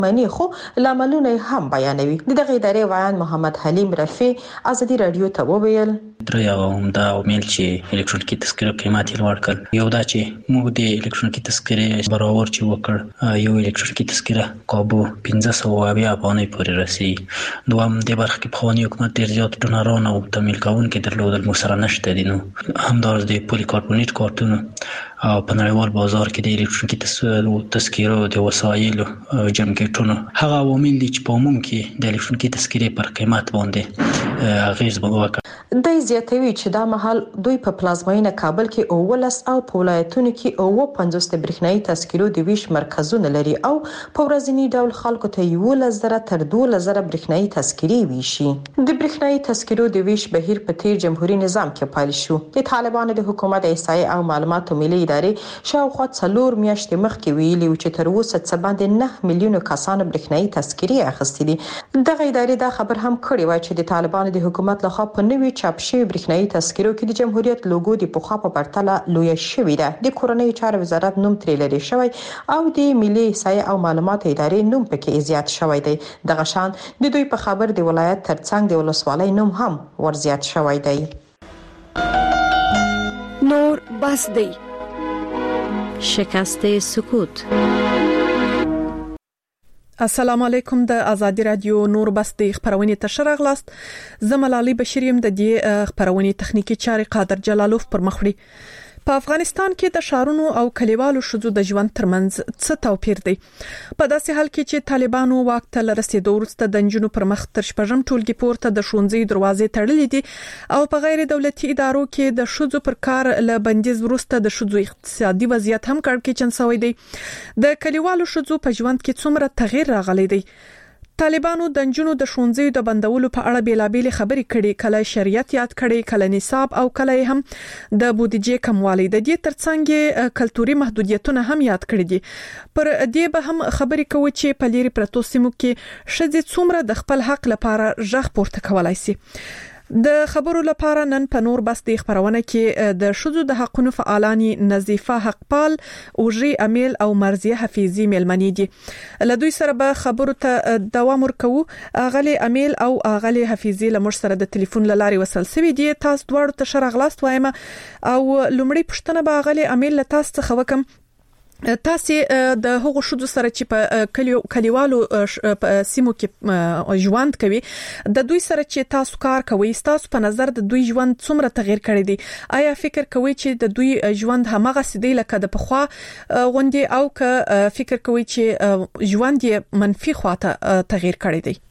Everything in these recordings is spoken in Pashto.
منی خو لاملونه هم بیانوي. دغه ادارې وایان محمد حلیم رفیع ازادي رادیو ته وویل درې هم دا عوامل چې الکترونیکي تذکره قیمت یې لوړ کړ. یو دا چې موږ د الکترونیکي تذکرې برابر چې وکړ، یو الکترونیکي تذکره کابو 1570 افغانۍ پورې رسي. دوم د برخه کې پخوانی حکومت ډیر زیات ډونران او تمویل کوونکي درلودل، موږ سره نشته دي. نو همدارس د پولي کاربونیټ کارتونو او په نړیوال بازار کې د الکترونیکي تذکرو د وسایلو جمکټونو هغه عوامل دي چې په عموم کې د الکترونیکي تذکرې پر قیمت باندې اغیز وکړ. د زیاتوي چې دا مهال دوی په پلازمینه کابل کې 19 او په ولایتونو کې 50 برېښنايي تذکرو د ویش مرکزونه لري او په ورځنی ډول خلکو ته 11,000 تر 12,000 برېښنايي تذکرې ویشي. د برېښنايي تذکرو د ویش بهیر په تیر جمهوریت نظام کې پیل شو. د طالبانو د حکومت احصایې او معلوماتو ملي ادارې شاوخوا 4 میاشتې مخکې ویلي چې تر اوسه څه باندې 9 میلیونه کسانو برېښنايي تذکرې اخیستې دي. دغه ادارې دا خبر هم کړی و چې د طالبانو د حکومت لخوا په نوي چاپ شوی برېښنايي تذکرو کې د جمهوریت لوګو د پخوا په پرتله لوی شوی ده. د کورنۍ چارو وزارت نوم ترې لري شوی او د ملي احصایې او معلومات ادارې نوم پکې زیات شوی دی. دغه شان د دوی په خبر د ولایت ترڅنګ د ولسوالۍ نوم هم ورزیات شوی دی. نور بس دی شکست سکوت. السلام علیکم. د ازادي رادیو نور بس د خبرونې ته شرغلاست. زملالي بشریم د دې خبرونې تخنیکی چارې قادر جلالوف پر مخ وړي. په افغانستان کې د شهرونو او کلیوالو شذو د ژوند ترمنځ څه توپیر دی؟ په داسې حال کې چې طالبانو واک ته رسیدو وروسته د نجونو پر مخ تر شپږم ټولګي پورته د ښوونځي دروازې تړلې دي او په غیر دولتي ادارو کې د شذو پر کار له بندیز وروسته د شذو اقتصادي وضعیت هم کړکېچن شوی دی. د کلیوالو شذو په ژوند کې څومره تغییر راغلی دی؟ طالبانو د نجونو د ښوونځي د بندولو په اړه بیلابېل خبرې کړي، کله شریعت یاد کړي، کله نصاب او کله هم د بودیجې کموالی. د دې ترڅنګ کلتوري محدودیتونه هم یاد کړي دي. پر دې به هم خبرې کوي چې په لری پرتو سیمو کې ښځې څومره د خپل حق لپاره ژغ پورته کولای شي. د خبرو لپاره نن په نور بس د خبرونه کې د شذو د حقونو فعالانی نظیفه حقپال اوجي امیل او مرزیه حفیظی ملمنې دي. له دوی سره به خبرو ته دوام ورکوو. اغلی امیل او اغلی حفیظی له مر سره د ټلیفون لاري وصل سوي دي. تاسو دواړو ته شرغلاست وایم او لومړی پښتنه به اغلی امیل له تاسو څخه وکم. تاسو د هغو شذو سره چې په کلیوالو سیمو کې ژوند کوي، د دوی سره چې تاسو کار کوي، تاسو په نظر د دوی ژوند څومره تغییر کړی دی؟ آیا فکر کوئ چې د دوی ژوند همغه سیدی لکه د پخوا غوندي او که فکر کوئ چې ژوند یې منفي خواته تغییر کړی دی؟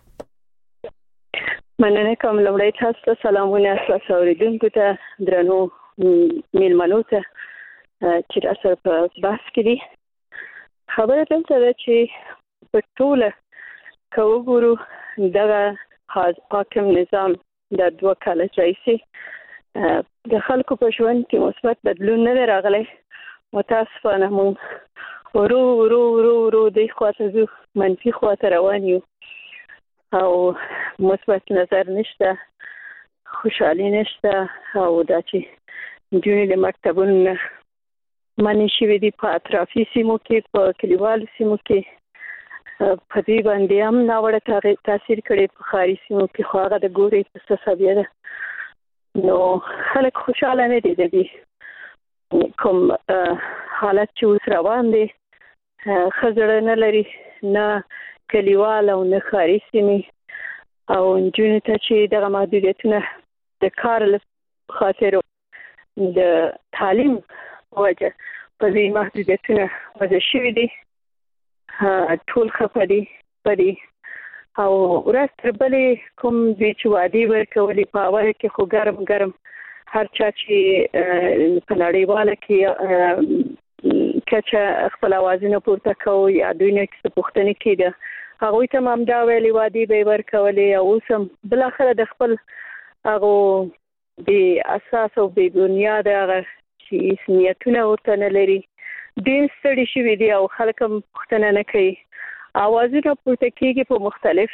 مننه کوم. لومړی تاسو ته سلامونه، تاسو اوریدونکو ته، درنو میلمنو ته چې تاسو په بحث کې دي. خبره دلته ده چې په ټوله که وګورو دغه حاکم نظام د 2 کال راهیسې د خلکو په ژوند کې مثبت بدلون نه راغلی. متاسفانه موږ ورو ورو ورو ورو د خواته ځو، منفي خواته روان یو او مثبت نظر نشته، خوشحالي نشته او دا چې نجونې د مکتبونو منې شوې دي په اطرافي سیمو کې، په کلیوالو سیمو کې په دې باندې هم ناوړه تاثیر کړی. په ښاري سیمو کې خو هغه د ګورې په سسابیه ده. نو خلک خوشحاله نه دي د دې کوم حالت چې اوس روان دی. ښه زړه نه لري، نه کلیوال او نه ښاري سیمې، او نجونو ته چې دغه محدودیتونه د کار له خاطر د تعلیم وجه په دې محدودیتونه وضع شوي دي. ټول خفه دي په دې او ورځ تر بلې کوم دوی چې وعدې ورکولې په اوله کې خو ګرم ګرم هر چا چې په نړیواله کې کچه خپل اوازونه پورته کوو یا دوی نه څه پوښتنې کېده، هغوی ته هم همدا ویلې وعدې به یې ورکولې او اوس هم بالاخره د خپل هغو بې اساس او بې بنیاده هغه چې نیتونه ورته نه لري ډېر ستړي شوي دي او خلک هم پوښتنه نه کوي. اوازونه پورته کېږي په مختلف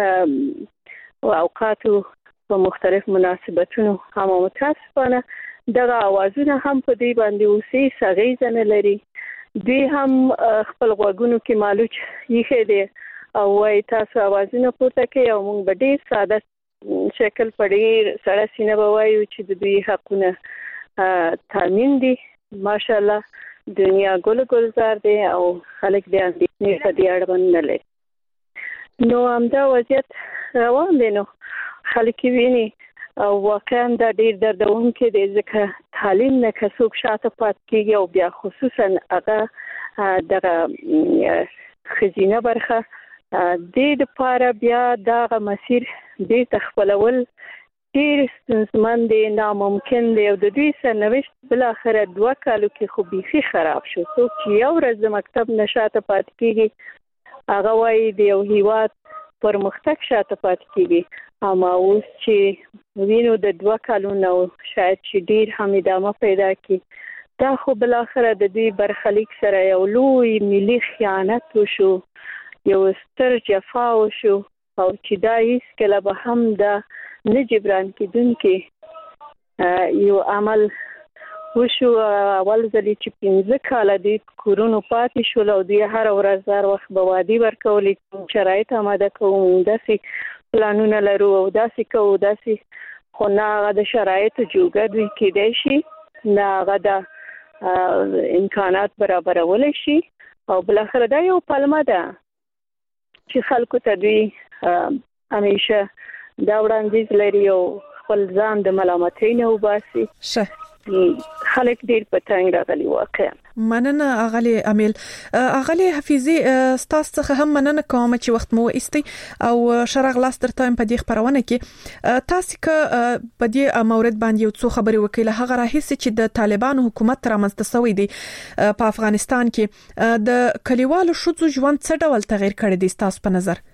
اوقاتو، په مختلف مناسبتونو، اما متاسفانه دغه اوازونه هم په دې باندې اوس هیڅ اغیزه نه لري. دوی هم خپل غوږونو کې مالوچ یې دي او وايي تاسو اوازونه پورته کوي او موږ به ډیر ساده شکل پړې سره سینه وایو چې د دوی حقونه تامین دي. ماشاءالله دنیا ګلزار دي او خلک دې اندېښنې په دې اړه نه لري. نو همدا وضعیت روان دی. نو خلک ویني او واقعا دا ډیر دردونکې دی ځکه تعلیم نه کڅوک شاته پات کیږي او بیا خصوصا هغه دغه خزینه برخه د لپاره بیا دا مسیر د تخپلول ډیر ستونزمن دی، ناممکن دی او د دوی سرنوشت بل اخر 2 کالو کې خو بيخي خراب شو. څوک چې یو ورځ د مکتب نشاته پات کیږي هغه وايي د یو هیواد پرمختګ شاته پات کیږي. اما اوس چې وینو د 2 کالو نو شاید چې ډیر هم ادامه پیدا کی دا خو بل اخر د دوی برخلیک سره یو لوی ملي خیانت وشو، یو ستر جفا وشو او چې دا هیڅ کله به هم دا نه جبران کیدونکې یو عمل وشو. اول ځلې چې 15 کاله د کورونو پاتې شول او دوی هر ورځ هر وخت به وادي ورکولې شرایط آماده کوو داسې پلانونه لرو او داسې کوو داسې خو نه هغه د شرایطو جوګه دوی کېدای شي نه هغه د امکانات برابرولی شي او بالاخره دا یو پلمه ده چې خلکو ته دوی همیشه دا وړاندیز لري او خپل ځان د ملامتۍ نه وباسي. خلک ډیر په تنګ راغلي واقعا. مننه اغلی امیل. اغلی حفیظی ستاسو څخه هم مننه کوم چې وخت مو ایستي او شرغ لاس درته په دې خبرونه کې تاسو که په دې مورد باندې یو څو خبري وکیله هغه راهیسي چې د طالبانو حکومت رامنځته شوی دی په افغانستان کې د کلیوالو شذو ژوند څه ډول تغیر کړی دی تاسو په نظر؟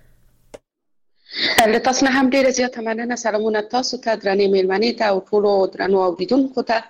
له تاسو نه هم ډیره زیاته مننه. سلامونه تاسو ته درنې میلمنې ته او ټولو درنو اوریدونکو ته.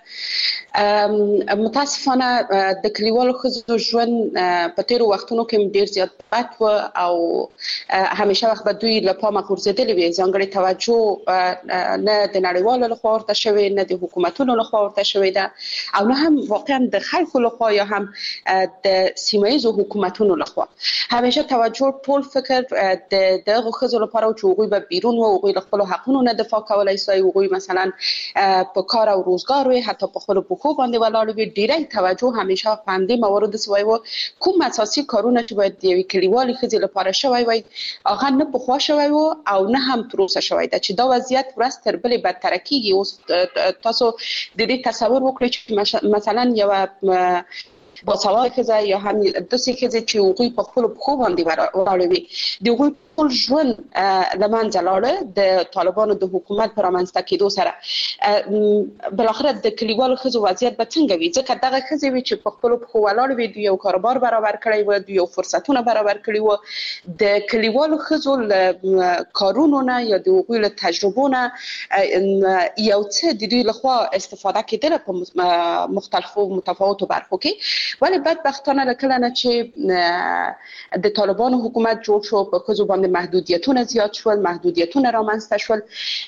متاسفانه د کلیوالو ښځو ژوند په تیرو وختونو کې ډیر زیات بد و او همیشه وخت به دوی له پامه غورځېدلې وي. ځانګړې توجه نه د نړیوالو لخوا ورته شوې نه د حکومتونو لخوا ورته شوې ده او نه هم واقعا د خلکو لخوا یا هم د سیمه ییزو حکومتونو لخوا. همیشه توجه ټول فکر د دغه ښځو لپاره چې هغوی به بیرون و، هغوی له خپل حقونو نه دفاع کولای شي، هغوی مثلا په کار او روزګار وي، حتی په خپل پخو باندې ولاړ وي. ډیری توجه همیشه په همدې موارد سوی و. کوم اساسي کارونه چې باید د یوې کلیوالې ښځې لپاره شوی وي هغه نه پخوا شوی و او نه هم تر اوسه شوی ده چې دا وضعیت ورځ تر بلې بدتر کیږي. اوس تاسو د دې تصور وکړئ چې مثلا یو باسواده ښځه یا هم داسې ښځې چې هغوی په خپلو پښو باندې ولاړې وي د هغوی ټول ژوند له منځه لاړه د طالبانو د حکومت په رامنځته کېدو سره. بالاخره د کلیوالو ښځو وضعیت به څنګه وي؟ ځکه دغه ښځې وي چې په خپلو پښو ولاړې وي، دوی یو کاروبار برابر کړی و، دوی یو فرصتونه برابر کړي و. د کلیوالو ښځو له کارونو نه یا د هغوی له تجربو نه یو څه د دوی لخوا استفاده کېدله په مختلفو متفاوتو برخو کې. ولی بدبختانه کله نه چې د طالبانو حکومت جوړ شو په ښځو باندې محدودیتونه زیات شول، محدودیتونه رامنځته شول.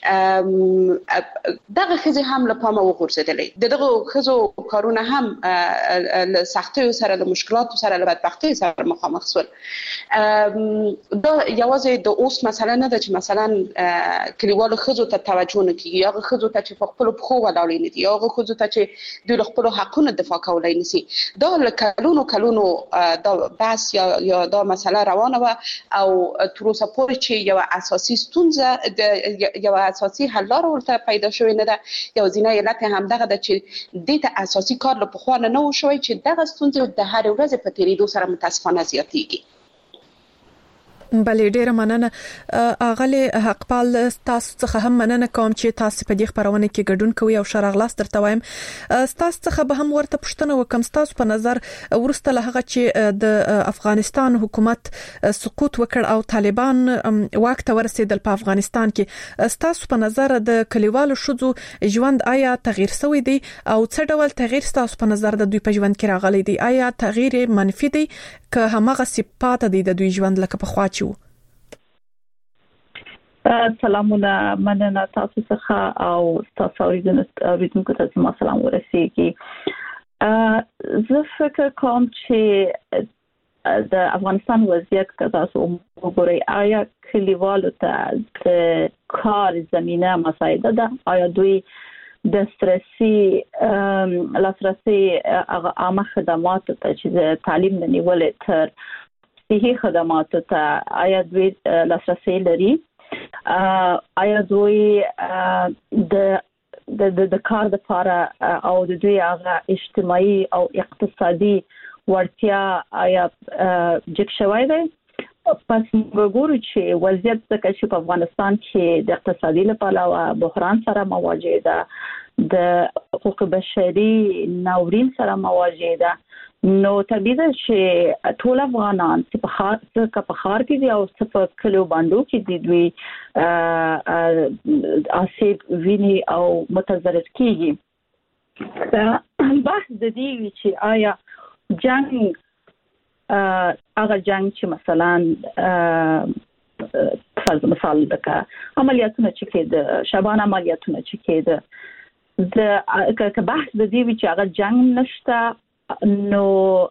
دغه ښځې هم له پامه وغورځېدلې. دغه ښځو کارونه هم له سختیو سره، له مشکلاتو سره، له بدبختیو سره مخامخ شول. دا یوازې د اوس مسله نه ده چې مثلا کلیوالو ښځو ته توجه نه کیږي، هغه ښځو ته چې په خپلو پښو ولاړې نه دي، هغه ښځو ته چې دوی له خپلو حقونو دفاع کولی نه شي. دا له کلونو دا بحث یا دا مسله روانه و او تر اوسه پورې چې یو اساسي ستونزه یو اساسي حل لاره ورته پیدا شوې نه ده. یو ځینې علت همدغه ده چې دې ته اساسي کار له پخوا نه و شوی چې دغه ستونزې د هر ورځې په تیریدو سره متاسفانه زیاتېږي. بلې ډیره مننه اغلی حقپال. تاسو څخه هم مننه کوم چې تاسو په دې خبرونه کې ګډون کوئ او شرغلاس درته وایم. تاسو څخه به هم ورته پوښتنه وکم، تاسو په نظر ورسته له هغه چې د افغانستان حکومت سقوط وکړ او طالبان واک ته ورسېدل په افغانستان کې، تاسو په نظر د کلیوالو شذو ژوند آیا تغییر شوی دی او څه ډول تغییر تاسو په نظر د دوی په ژوند کې راغلی دی؟ آیا تغییر منفي دی که همغه صفات دي د دوی ژوند لکه په خوا چو؟ سلامونه، مننه تاسو څخه او تاسو اوریدونکو ته زما سلام ورسیږي. زه فکر کوم چې د افغانستان وضعیت که تاسو وګورئ آیا کلیوالو ته د کار زمینه مساعده ده، آیا دوی د لاسرسي عامه خدماتو ته چې د تعلیم نه نیولې تر صحي خدماتو ته آیا دوی لاسرسي لري، آیا دوی د کار لپاره او د دوی هغه اجتماعي او اقتصادي ورتیا آیا جګ شوی دی. پس وګورو چې وضعیت څنګه چې په افغانستان کې د اقتصادي لپاره بحران سره مواجه ده، د حقوق بشري ناورین سره مواجه ده، نو طبیعي ده چې ټول افغانان چې په خار کې دي او په کلیو باندې کې دي دوی آسیب ویني او متضرر کیږي. بحث د دې چې آیا جنگ هغه جنگ چې مثلا فرض مثال لکه عملیاتونه چې کېده، شبان عملیاتونه چې کېده، د بحث د دې چې هغه جنگ نشته، نو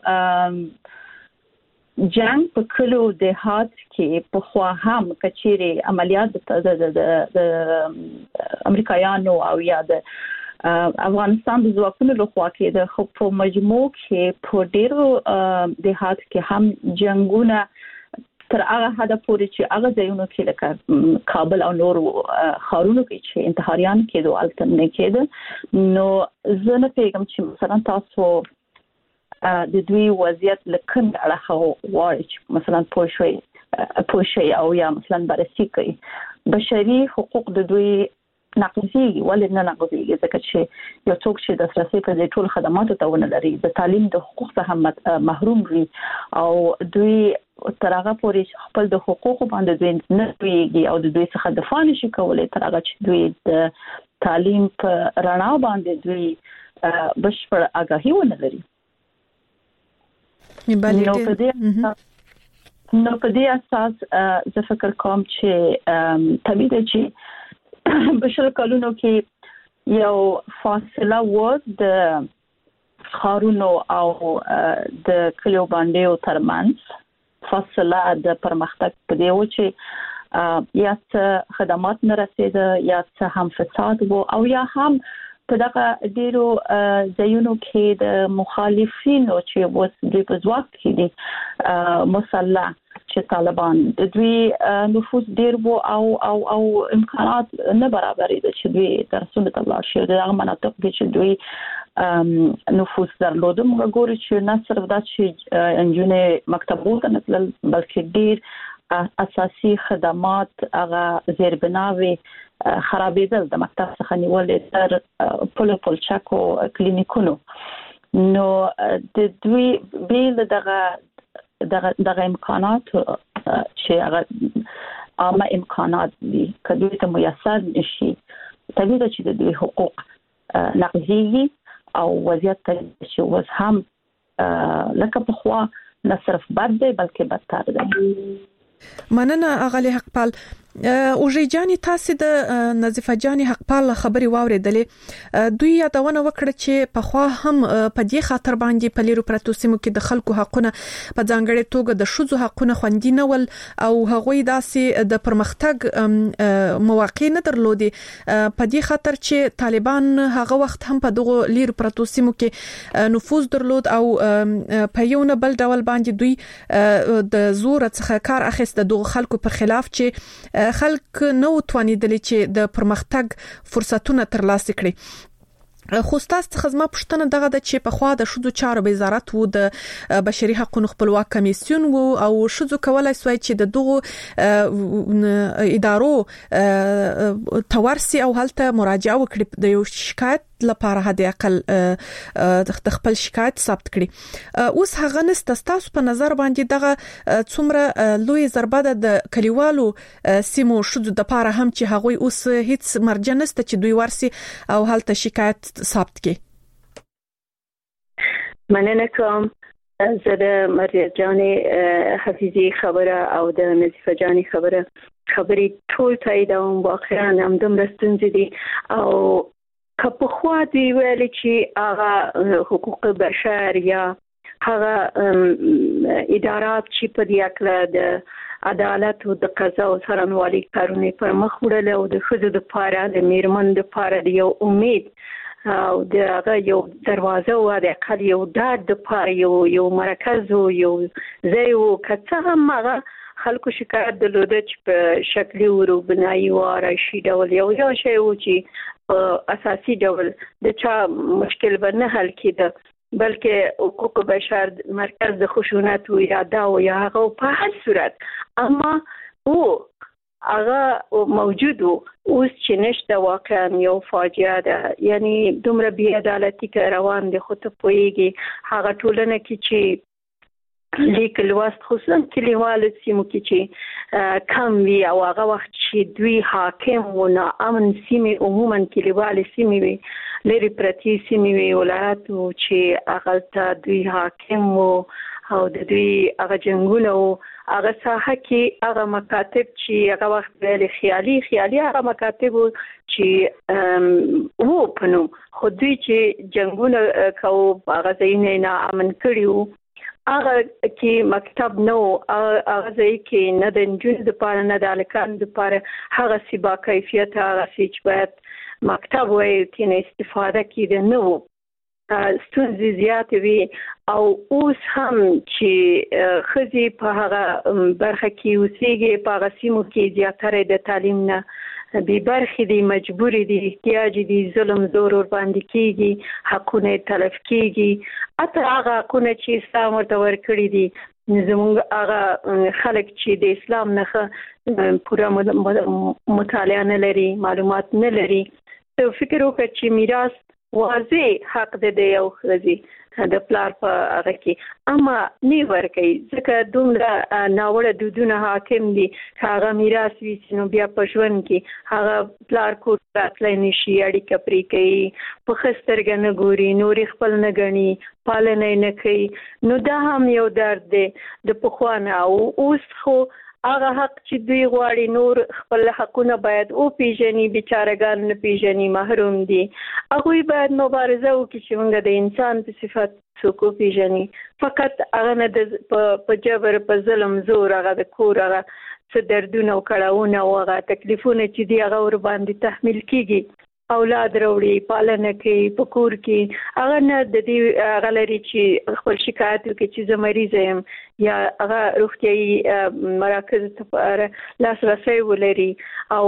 جنگ په کلو دهات کې په خوا هم کچېره عملیات د امریکایانو او یا د افغانستان د ځواکونو لخوا کې د خو په مجموع کې په ډیرو دهات کې هم جنگونه تر هغه حد پورې چې هغه ځایونو کې لکه کابل او نور ښارونو کې چې انتحاریان کېدو الته نه کېده. نو زه نه پیغام چې مثلا تاسو د دوی وضعیت لکه اړه غواړي چې مثلا پوښي او یا مثلا بررسي کوي بشري حقوق د دوی ناقضي ولې نه ناقضي، ځکه چې یو څوک چې د لاسرسي په ټول خدماتو ته ونه لري، د تعلیم د حقوق څخه محروم وي او دوی تر هغه پورې خپل د حقوقو باندې دوی نه پوهیږي او د دوی څخه دفاع نشي کولای تر هغه چې دوی د تعلیم په رڼا باندې دوی بشپړ آگاهي ونه لري. نو په دې اساس زه فکر کوم چې طبیعي ده چې بشر کلونو کې یو فاصله و د خارونو او د کلیو باندې ترمنځ، فاصله د پرمختګ په دی و چې یا څه خدمات نه رسیده، یا څه هم فساد وو، او یا هم په دغه ډیرو ځایونو کې د مخالفینو چې اوس دوی په ځواک کې دي مسلح چې طالبان د دوی نفوذ ډیر وو او امکانات نه برابرې دي چې دوی درسونه ته لاړ شي. دغه مناطق کې چې دوی نفوذ درلوده، موږ ګورو چې نه صرف دا چې انجونې مکتبونو ته نه تلل، بلکې ډیر اساسي خدمات هغه زیربناوي خرابېدل، د مکتب څخه نیولې تر پلچکو کلینیکونو. نو د دوی بیل دغه امکانات چې هغه عامه امکانات دي کله ته میسر نشي، طبیعي چې د دوی حقوق نقضيږي او وضعیت چې اوس هم لکه په خوا نه صرف بد دی بلکې بدتر دی. مننه اغلی حقپال. اوژې جاني تاسو د نظیفه جاني حقپال خبري واوریدلې، دوی یادونه وکړه چې په خوا هم په دې خاطر باندې په لیرو پرتو سیمو کې د خلکو حقونه په ځانګړي توګه د شذو حقونه خوندي نه ول او هغوی داسې د پرمختګ مواقع نه درلودي، په دې خاطر چې طالبان هغه وخت هم په دغه لیرو پرتو سیمو کې نفوذ درلود او په یو نه بل ډول باندې دوی د زور څخه کار اخیست د خلکو پر خلاف چې خلک نو توانیدل چې د پرمختګ فرصتونه ترلاسه کړي. خو تاسو څخه زما پوښتنه دغه د چې په خوا د شذو چارو وزارت وو، د بشري حقوقو خپلواک کمیسیون وو او شذو کولای سوی چې د دغه ادارو تورسي او هلته مراجعه وکړي د یو شکایت لپاره هدا اقل د خپل شکایت ثبت کړي. اوس هغه نست تاسو په نظر باندې دغه څومره لوی ضربه د کلیوالو سیمو شذو د لپاره هم چې هغه اوس هیڅ مرجع نست چې دوی ورسي او هلته شکایت ثبت کړي. مننه کوم. زه د مریم جاني حفیظي خبره او د نظیفه جاني خبرې ټول تاییدوم. واقعا هم دومره ستونزې دي او که په خوا دی ویل چې هغه حقوق بشر یا هغه ادارات چې په دې اړه د عدالت او د قضا او څارنوالۍ کارونه پر مخ وړل او د ښځو لپاره د میرمن لپاره د یو امید او د هغه یو دروازه او د اقل یو د لپاره یو مرکز او یو ځای او که هم هغه خلکو شکایت درلوده چې په شکلي ورو بنایي او راشي ډول یو شی و چې په اساسي ډول د چا مشکل به نه حل کېده بلکې حقوق بشر مرکز د خشونت او اراده او یا هغه په هر صورت اما او هغه موجود اوس چې نشته واقعا یو فاجعه ده یعنی دومره بې عدالتي که روان دي خو ته پوهېږي هغه ټولنه کې چې لیک لوست خصوصا کلیوالو سیمو کې چې کم وي او هغه وخت چې دوی حاکم و ناامن سیمې عموما کلیوالو سیمې وي لري پرتې سیمې وي ولایتو چې هغه ته دوی حاکم و او د دوی هغه جنګونه و هغه ساحه کې هغه مکاتب چې هغه وخت ویل خیالي هغه مکاتب چې وو په نوم خو دوی چې جنګونه کوو هغه ځایونه ناامن کړي وو هغه کې مکتب نو هغه ځای کې نه د نجونو لپاره نه د هلکانو لپاره هغه سی با کیفیت هغه سی چې باید مکتب وایي کې نه استفاده کېده نه و ستونزې زیاتې وي او اوس هم چې ښځې په هغه برخه کې اوسېږي په هغه سیمو کې زیاتره د تعلیم نه بې برخې دي مجبورې دي احتیاج دي ظلم زور ورباندې کېږي حقونه یې تلف کېږي حتی هغه حقونه چې اسلام ورته ورکړي دي زموږ هغه خلک چې د اسلام نه پوره مطالعه نه لري معلومات نه لري ته فکر وکړه چې میراث واضح حق د یو ښځې د پلار په هغه کې اما نه ورکوي ځکه دومره ناوړه دودونه حاکم دي که هغه میراث وي نو بیا په ژوند کې هغه پلار کور راتلی نشي اړیکه پرې کوي په ښه سترګه نه ګوري نورې خپل نه ګڼي پالنه یې نه کوي نو دا هم یو درد دی د پخوا نه او اوس خو هغه حق چې دوی غواړي نور خپل حقونه باید او پیژني بیچارهګان نه پیژني محروم دي هغوی باید مبارزه وکړي چې موږ د انسان په صفت څوک وپیژني فقط هغه نه په جبر په ظلم زور هغه د کور هغه څه دردونه او کړاوونه او هغه تکلیفونه چې دي هغه ورباندې تحمیل کېږي اولاد راوړي پالنه کوي په کور کې هغه نه د دې هغه لري چې خپل شکایت وکړي چې زه مریضه یم یا هغه روغتیایي مراکزو ته لاسرسی ولري او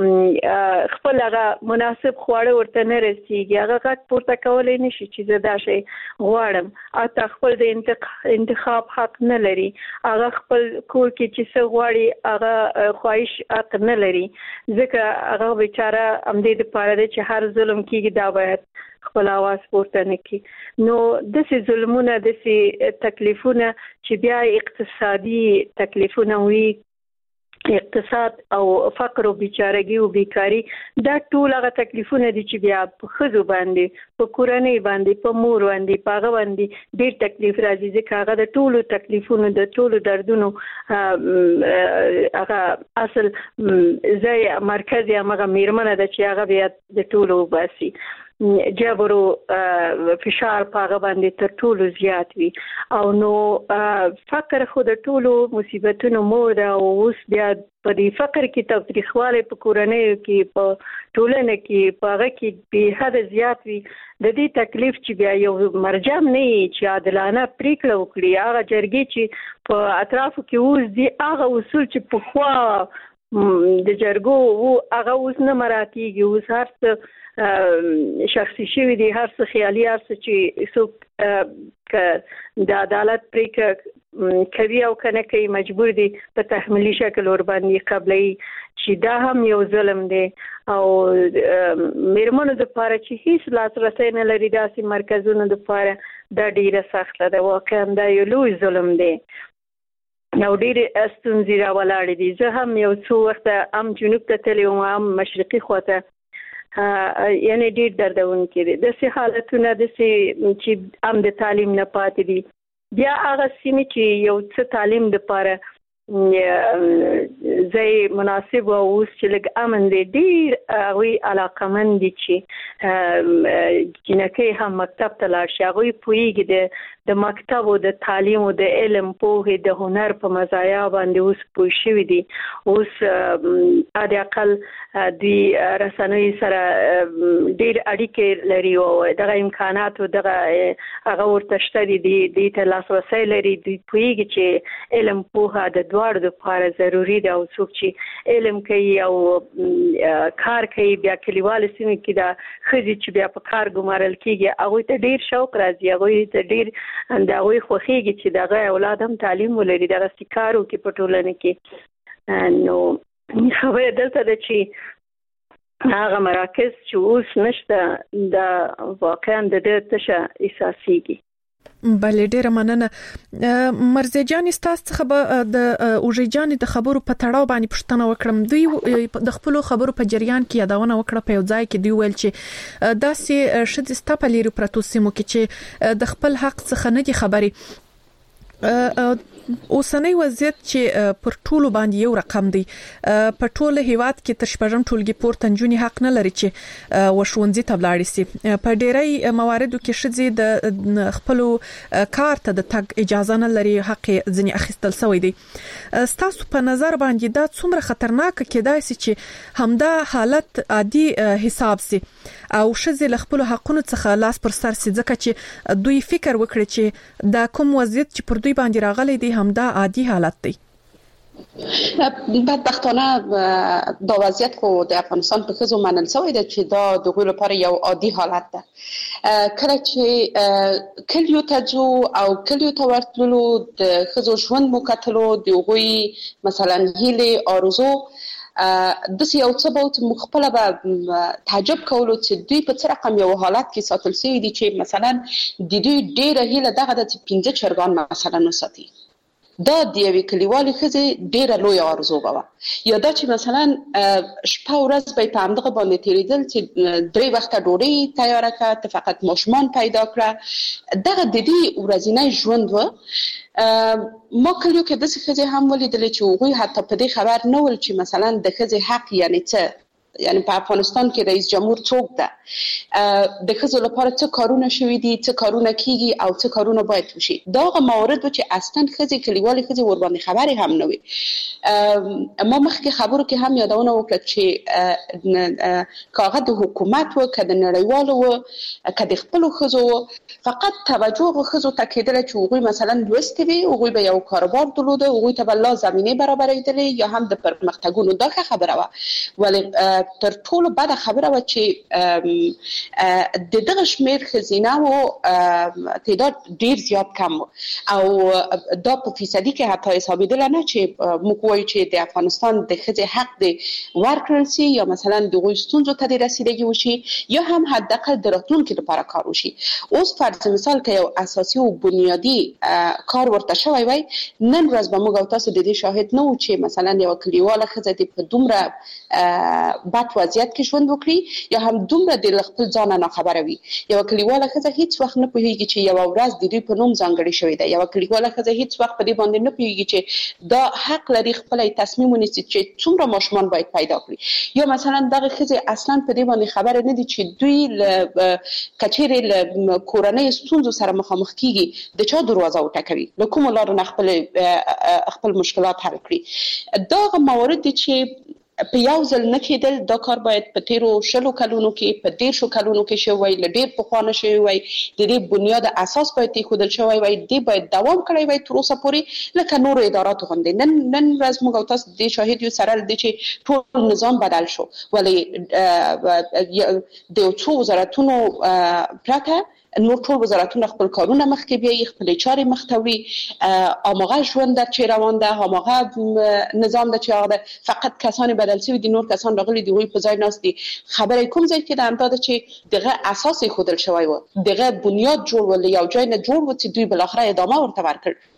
خپل هغه مناسب خواړه ورته نه رسیږي هغه غږ پورته کولی نشي چې زه دا شی غواړم حتی خپل د انتخاب حق نه لري هغه خپل کور کې چې څه غواړي هغه خواهش حق نه لري ځکه هغه بیچاره همدې دپاره چې هر ظلم کېږي دا باید خپل آواز پورته نه کړي نو داسې ظلمونه داسې تکلیفونه چې بیا اقتصادي تکلیفونه وي اقتصاد او فقر او بیچارهګي او بیکاری دا ټول هغه تکلیفونه دي چې بیا په ښځو باندې په کورنۍ باندې په مور باندې په هغه باندې ډېر تکلیف راځي ځکه هغه د ټولو تکلیفونو د ټولو دردونو هغه اصل ځای مرکز یې همغه میرمنه ده چې هغه بیا د ټولو وباسي جبر او فشار په هغه باندې تر ټولو زیات وي او نو فقر خو د ټولو مصیبتونو مور ده او اوس بیا په دې فقر کې تاوتریخوالی په کورنیو کې په ټولنه کې په هغه کې بې حده زیات وي د دې تکلیف چې بیا یو مرجم نه وي چې عادلانه پرېکړه وکړي هغه جرګې چې په اطرافو کې اوس دي هغه اصول چې پخوا د جرګو هغه اوس نه مراعاتېږي اوس هر څه شخصي شوي دي هر څه خیالي هر څه چې څوک د عدالت پرېکړه کوي او که نه کوي مجبور دي په تحمیلي شکل ورباندې قبلوي چې دا هم یو ظلم دی او میرمنو دپاره چې هیڅ لاسرسی نه لري داسې مرکزونو دپاره دا ډېره سخته ده واقعا دا یو لوی ظلم دی او ډېرې ستونزې راولاړې دي زه هم یو څو وخته هم جنوب ته تللی وم هم مشرقي خواته یعنی ډېر دردونکي دي داسې حالتونه داسې چې هم د تعلیم نه پاتې دي بیا هغه سیمې چې یو څه تعلیم دپاره ځای مناسب او اوس چې لږ امن دی ډیر غوي علاقمند دي چې جنکه هم مکتب ته لاړ شي غوي پویږي د مکتب او د تعلیم او د علم په د هنر په مزایا باندې اوس پوه شوی دي اوس د اقل د رسنوي سره ډیر اړیکې لري او دغه امکانات او دغه هغه ورته شته دي د لاسرسي لري د پویږي چې علم په د دوړ د لپاره ضروری دی او څوک چې علم کوي او کار کوي بیا کلیوال سیمه کې د خځې چې بیا په کار ګمارل کیږي هغه ته ډیر شوق راځي هغه ته ډیر انداوي خوخيږي چې دغه اولاد هم تعلیم ولري دغه سکارو کې په ټولنه کې نو خبره دلته ده چې هغه مراکز چې اوس نشته د واقعا د دې تشه اساسيږي بله ډیره مننه مرزي جان تاسو څخه به د اوجي جان د خبرو په تړاو باندې پوښتنه وکړم دوی د خپل خبرو په جریان کې یادونه وکړه په یو ځای کې دی ویل چې داسې شد استاپليرو پروتوسیمو کې چې د خپل حق څخه نه دي خبري اوسنۍ وضعیت چې پر ټولو باندې یو رقم دی په ټوله هیواد کې تر شپږم ټولګي پورته نجونې حق نه لري چې وښوونځي ته ولاړ شي په ډېری مواردو کې ښځې د خپل کار ته د تګ اجازه نه لري حق ځنې اخیستل شوی دی ستاسو په نظر باندې دا څومره خطرناک کېدای شي چې همدا حالت عادي حساب سي او ښځې له خپل حقونو څخه لاس پر سر سي ځکه چې دوی فکر وکړي چې دا کوم وضعیت چې پر دوی باندې راغلی دی همدا عادي حالت دی بدبختانه دا وضعیت خو د افغانستان په خزو منل شوی دی چې دا د غوړو لپاره یو عادي حالت ده کله چې کلیو ته جو او کلیو ته ورتلو د خزو ژوند مکتلو د غوي مثلا هیله ارزو د یو څه به مخبل به تعجب کولو چې دوی په څه رقم یو حالت کې ساتل شوی دي چې مثلا د دوی ډیره هیله دغه د 15 چرګان مثلا وساتي دا د یوې کلیوالې ښځې ډیره لویه آرزو به وه یا دا چې مثلا شپه ورځ به یې په همدغه باندې تېرېدل چې 3 وخته ډوډۍ تیاره کړه ته فقط ماشومان پیدا کړه دغه د دې ورځنی ژوند و ما کلیو کې داسې ښځې هم ولیدلې چې هغوی حتی په دې خبر نه ول چې مثلا د ښځې حق یعنې څه یعنی په افغانستان کې رئیس جمهور څوک ده د ښځو لپاره څه کارونه شوي دي څه کارونه کیږي او څه کارونه باید وشي دا هغه موارد چې اصلا ښځې کلیوالې ښځې ور باندې خبرې هم نه وي ما مخکې خبرو کې هم یادونه وکړه چې کاغذ د حکومت و که د نړیوالو و که د خپلو ښځو فقط توجه ښځو ته کېدله چې هغوی مثلا لوستې وي هغوی به یو کاروبار درلوده هغوی ته به لا زمینې برابرېدلې یا هم د پرمختګونو دا ښه خبره وه ولې تر ټولو بده خبره و چې د دغه شمیر ښځینه و تعداد ډیر زیات کم او دا په فیصدي کې حتی حسابېدل نه چې موږ وایو چې د افغانستان د ښځې حق دی ورکړل شي یا مثلا د هغوی ستونزو ته د رسیدګي وشي یا هم حداقل د راتلونکي لپاره کار وشي اوس فرض مثال که یو اساسي او بنیادی کار ورته شوی وای نن ورځ به موږ او تاسو د دې شاهد نه و چې مثلا یو کلیواله ښځه د په دومره بد وضعیت کې ژوند وکړي یا هم دومره د خپل ځان نه خبره وي یو کلیواله ښځه هیڅ وخت نه پوهیږي چې یو ورځ د دې په نوم ځانګړی شوی دی یو کلیواله ښځه هیڅ وخت په دې باندې نه پوهیږي چې دا حق لري خپل تصمیم ونیسي چې څومره ماشومان باید پیدا کړي یا مثلا دغه ښځه اصلا په دې باندې خبره نه دي چې دوی کچېرې کورنۍ ستونزو سره مخامخ کیږي د چا دروازه وټکوي له کوم لارو نه خپل مشکلات حل کړي دا موارد چې په یو ځل نه کېدل دا کار باید په 13 کلونو کې په 10 کلونو کې شوی ل ډېر پخوانه شوی وای د دې بنیاد اساس باید خودل شوی وای دی باید دوام کړی وای تر اوسه پورې لکه نور ادارات غوندې نن ورځ موږ تاسو د شاهد یو سره د چې ټول نظام بدل شو ولی د څو وزارتونو پرته نور ټول وزارتونه خپل کارونه مخکې بیاي خپل چارې مختوي اماغه ژوند د چیرې روان ده اماغه نظام د چیرې فقط کسان بدل شوی دي نور کسان راغلي دی وی په ځای ناس دي خبرې کوم ځای کې د امداد چې دغه اساس خودل شوی و دغه بنیاد جوړ ول یو ځای نه جوړ و چې دوی بل اخره ادامه ورته ورکړ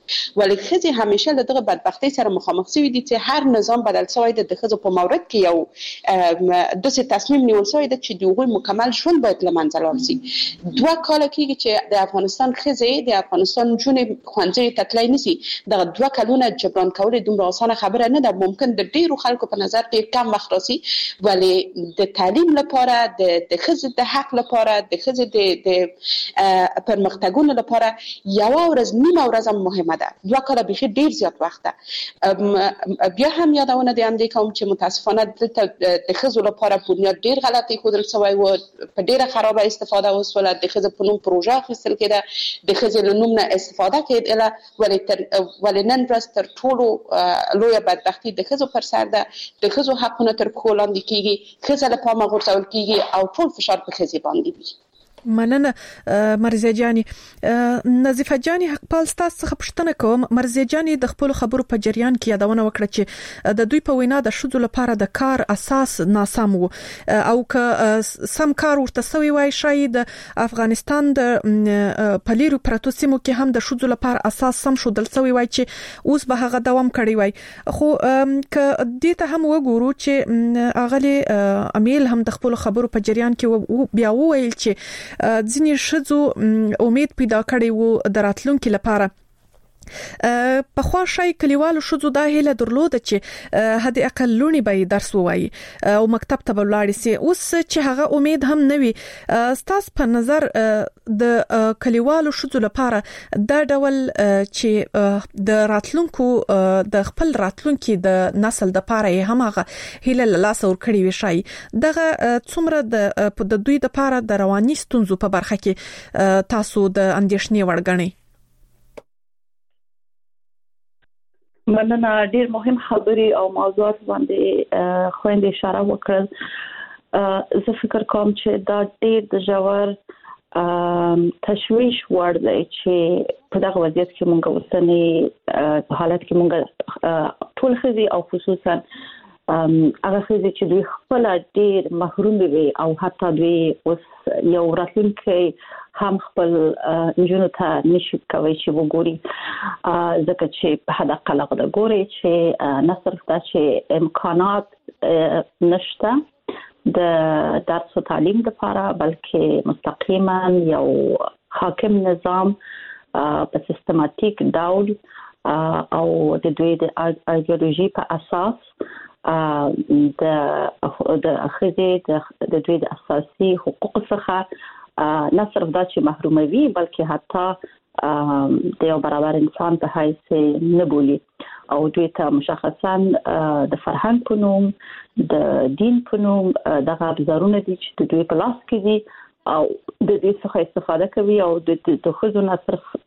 ولې خزي همیشه له دغه بدبختی سره مخامخ شوی دي چې هر نظام بدل شوی د خزو په مورد کې یو داسې تصمیم نیول شوی دی چې دوی مکمل ژوند باید له منځه لاړ شي. 2 کال کېږي چې د افغانستان خزي د افغانستان جونې خوانځي تتلای نسی. د 2 کلونه جبران کول دومره اسانه خبره نه ده. ممکن د ډیرو خلکو په نظر ډیر کم وخت راسي، ولی د تعلیم لپاره د خزي د حق لپاره د خزي د پرمختګونو لپاره یو ورځ نیمه ورځ مهمه ده. 2 کال به ډیر زیات وخت ده. بیا هم یادونه دي هم د کوم چې متاسفانه د خزو لپاره بنیاد ډیر غلطي خودل سوی و، په ډیره خرابه استفاده وسوله. د خزو په نوم پروژه اخیستل کېده، د خزو له نوم نه استفاده کېده، ولې نن ورځ تر ټولو لویه بدبختي د خزو پر سر ده. د خزو حقونه تر پښو لاندې کېږي، خزه له پامه غورځول کېږي او ټول فشار په خزي باندې وي. مننه مرزیه جاني. نظیفه جاني حقپال تاسو څخه پوښتنه کوم. مرزیه جاني د خپل خبرو په جریان کې یادونه وکړه چې د دوی په وینا د شذو لپاره د کار اساس ناسم وو او که سم کار ورته سوی وای شاید د افغانستان د پلیرو پراتو سیمو کې هم د شذو لپاره اساس سم شودل سوی وای چې اوس به هغه دوام کړی وای. خو که دې ته هم وګورو چې اغلی امیل هم د خپل خبرو په جریان کې بیا وویل چې ځینې شذو امید پیدا کړی وو د راتلونکو لپاره. په خوا شای کلیوالو شذو دا هیله درلوده چې حد اقل لونی به درس ووایي او مکتب ته ولاړ سي. اوس چې هغه امید هم نوي، ستاسو په نظر د کلیوالو شذو لپاره دا ډول چې د راتلونکو د خپل راتلونکو د نسل د لپاره هم هغه هیله لاس ور کړی وي، شای دغه څومره د دوی لپاره د رواني ستونزو په برخه کې تاسو د اندیشنې وړګنی؟ مننه. ډیر مهم خبري او موضوعات باندې خويندې اشاره وکړل. زه فکر کوم چې دا ډیر د جوړ تشويش وړ دی چې په دغه وضعیت کې مونږ اوسنی حالت کې مونږ ټول خزي او خصوصا هغه خزي چې دوی خپل ډیر محروم وي او حتی دوی اوس یو راتلونکي هم خپل انجونو ته نشي کوي چې وګوري، ځکه چې په حد اقل هغه ګوري چې نه صرف دا چې امکانات نشته د درس او تعلیم لپاره، بلکې مستقیما یو حاکم نظام په سیستماتیک ډول او د دوی د ایدئولوژي په اساس د خزي د دوی د اساسي حقوق څخه نه صرف دا چې محروموي، بلکې حتی د یو برابر انسان په حیث نه بولي او دوی ته مشخصا د فرهنګ په نوم د دین په نوم دغه ابزارونه دي چې د دوی په لاس کې دي او د دې څخه استفاده کوي او د خزو نه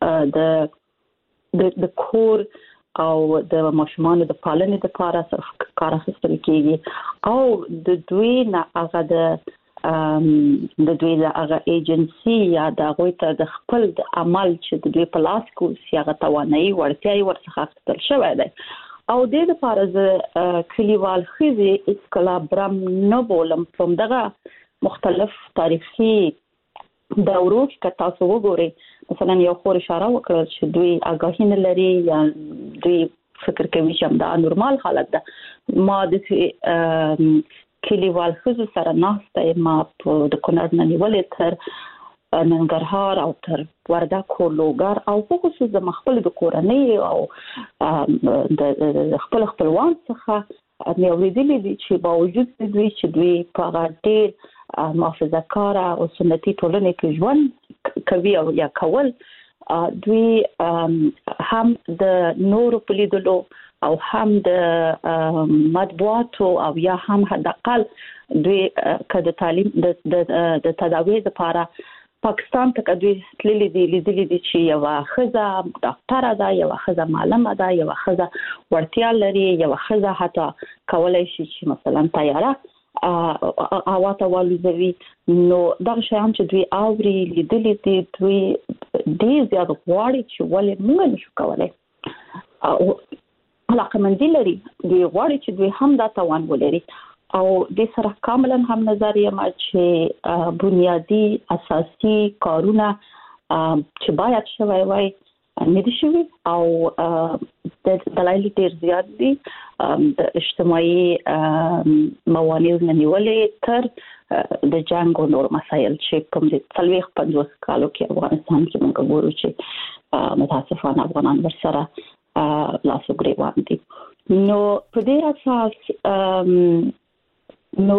صرف د کور او د ماشومان د پالنې لپاره صرف کار اخیستل کېږي او د دوی نه هغه د دوی د هغه ایجنسی یا د هغوی ته د خپل د عمل چې د دوی په لاس کې سی هغه توانایي وړتیاوې ورڅخه اخیستل شوی دی او د دې لپاره زه کلیوال خزي اسکلا برم نه بولم. په دغه مختلف تاریخي دورو کې تاسو وګورئ، مثلا یو خور اشاره وکړه چې دوی آگاهی نه لري یا دوی فکر کوي چې دا نورمال حالت ده. ما د کلیوال خزو سره ناسته ما د کونړ نه نیولې تر ننګرهار او تر وردګ لوګر او په خصوص د خپل د کورنۍ او د خپل خپلوان څخه مې اورېدلې دي چې باوجود دوی چې دوی په ډېر محافظه کار او سنتي ټولنې کې ژوند کوي او یا کول، دوی هم د نورو په لیدلو او هم د مطبوعاتو او یا هم حد اقل دوی که د تعلیم د تداوی لپاره پاکستان ته دوی لیدلې دي چې یو خزه ډاکټره ده، یو خزه معلمه ده، یو خزه ورتیا لري، یو خزه حتی کولای شي چې مثلا طیاره اواته والوزوي. نو دا شیان چې دوی اوري لیدلې دي، دوی ډېر زیات غواړي چې ولې موږ نشو کولای او علاقمندي لري، دوی غواړي چې دوی هم دا توان ولري او د سره کاملا هم نظر یم چې بنیادی اساسي کارونه چې باید شوی وای ندي شوی او د دلایل ډیر زیات دي د اجتماعي موانع نیولې تر د جنگ او نور مسایل چې کوم دي 50 کالو کې افغانستان کې موږ ګورو چې متاسفانه افغانان ورسره لاسو ګریوان دي. نو په دې اساس نو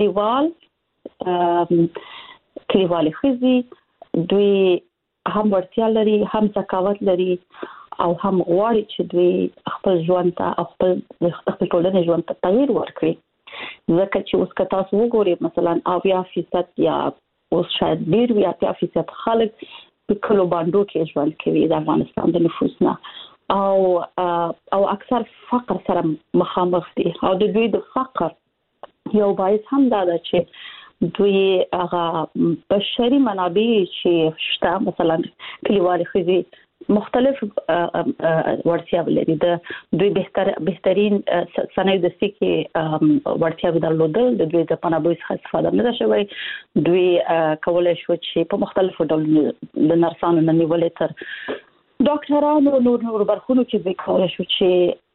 کلیوال خزي دوی هم ورتیا لري، هم ذکاوت لري او هم غواړي چې دوی خپل ژوند ته خپل ټولنې ژوند ته تغییر ورکړي. ځکه چې اوس که تاسو وګورئ مثلا 80% یا اوس شاید ډیر 80% خلک په کلو باندې کې ژوند کوي د افغانستان د نفوس نه او اکثر فقر سره مخامخ دي او د دوی د فقر یو باعث هم دا ده چې دوی هغه بشري منابع چې شته مثلا کلیوال خزي مختلف ورتیا لري د دوی بهترین صنایع د سکه ورتیا درلودل د دوی د منابع څخه استفاده نه شوی. دوی کولای شو چې په مختلفو ډولونو د نرسانو نه نیولې تر ډاکټرانو نور برخونو کې دوی کولای شو چې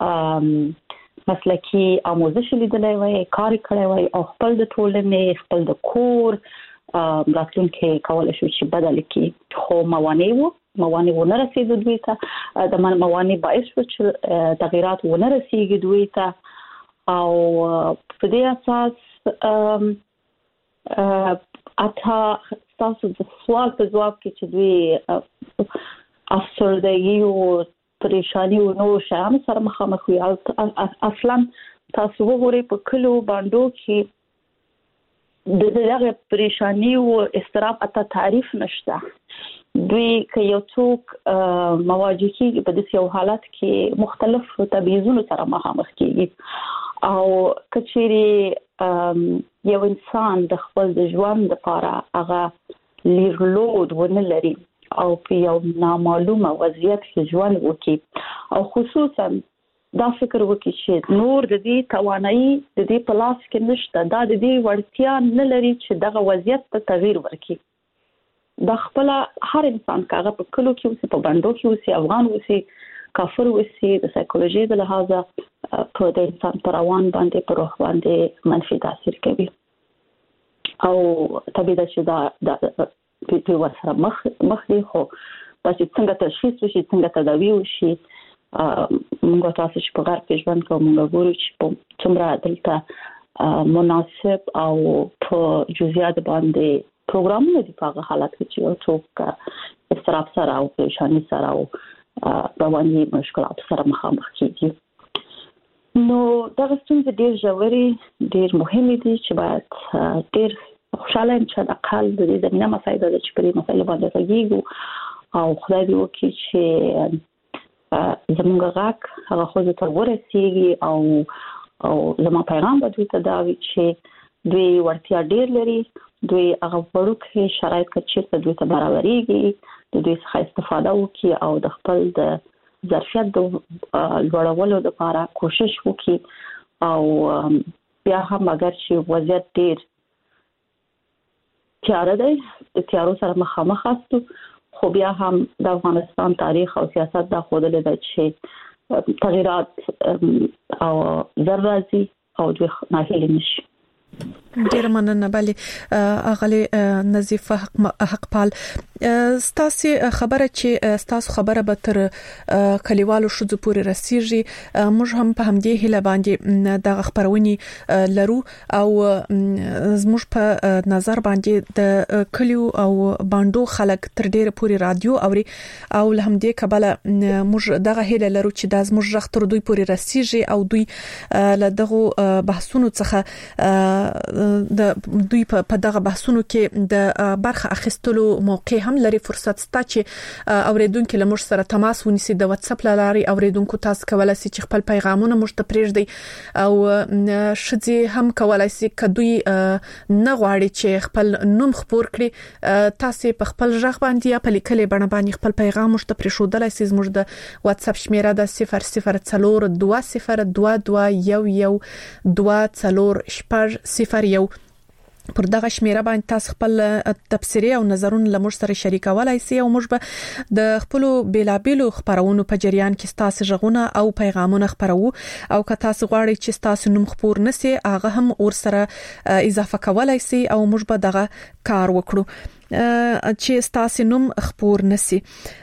مسلکی آموزش لیدلای وای، کار کړی وای او خپل د ټولنې خپل د کور راتلونکي کولای شو چې بدل کړي. خو موانع ونه رسیدو دوی ته د موانع باعث شو چې تغیرات ونه رسیږي دوی ته او په دې اساس اته تاسو د سوال په جواب کې چې دوی افسردګي او پریشانی او نو شام سره مخامخ وي. اصلا تاسو وګورئ په کلو باندې کې د دغه پریشانی او استراب اته تعریف نشته. دوی که یو څوک مواجه کیږي په داسې یو حالت کې مختلف تبعیضونو سره مخامخ کیږي او کچېری یو انسان د خپل د ژوند لپاره هغه لیرلود ونه لري او په یو نامعلومه وضعیت کې ژوند وکړي او خصوصا دا فکر وکړي چې نور د دې توانایي د دې په لاس کې نشته، دا د دې وړتیا نه لري چې دغه وضعیت ته تغییر ورکړي. دا خپل هر انسان کاغه په کلو کې اوسې په باندې کې اوسې افغان اوسې کافر اوسې د سایکولوژي د لحاظه په د انسان پر روان باندې پر روح باندې منفي تاثیر کوي او طبيعي چې دا په ورسره مخ دي. خو تاسو څنګه تشخیص وشي، څنګه تداوی وشي، موږ تاسو چې په غرب کې ژوند کوو موږ ګورو چې څومره دلته مناسب او په جزئیات باندې پروګرامونه دي په هغه حالت کې چې یو څوک استراب سره او پریشانی سره او رواني مشکلات سره مخامخ کیږي. نو دا ستونزې ډېر ژورې ډېر مهمې دي چې باید ډېر خوشاله یم چې د اقل د دې زمينه مسایل د چې پرې مسایل باندې راګیږو او خدای دې وکړي چې زموږ غاک هغه خو ته ورسیږي او زموږ پیغام به دوی ته دا وي چې دوی ورتیا ډېر لري، دوی هغه ورکه شرایط چې دوی ته برابرېږي د دوی څخه استفاده وکړي او د خپل د ظرفیت د لوړولو لپاره کوشش وکړي او بیا هم اگر چې وضعیت ډېر تیار دی د تیارو سره مخامخ استو خو بیا هم د افغانستان تاریخ او سیاست د خوده دی چې تغیرات او ذرازي او د ناهیلي نشي. ډیر مننه. بلی اغلی نظیفه حقپال ستاسو خبره چې ستاسو خبره به تر کلیوالو شذ پورې رسیږي. موږ هم په همدې هله باندې د خبرونی لرو او زموږ په نظر باندې د کلیو او باندو خلک تر ډیر پورې رادیو اوري او له همدې کبله موږ دغه هله لرو چې د زموږ رخ تر دوی پورې رسیږي او دوی له دغه بحثونو څخه د دوی په دغه بحثونو کې د برخه اخیستلو موقع هم لري. فرصت ستا چې اوریدونکو لمر سره تماس ونیسي د واتس اپ لاري اوریدونکو تاسو کولای شئ چې خپل پیغامونه موږ ته پرېږدي او شذي هم کولای شي کدوې نه غواړي چې خپل نوم خبر کړي تاسو په خپل ژغ باندې یا په لیکلي بڼه باندې خپل پیغام موږ ته پرېښودلای شئ. موږ د واتس اپ شمیره د 002022112240 پر دغه شمیره باندې تاسو خپل تبصره او نظرونه لمر سره شریکولای شئ او موږ به د خپل بیلابیلو خبرونو په جریان کې تاسو ژغونه او پیغامونه خبرو او که تاسو غواړئ چې تاسو نوم خبر نسی هغه هم ور سره اضافه کولای شئ او موږ به دغه کار وکړو چې تاسو نوم خبر نسی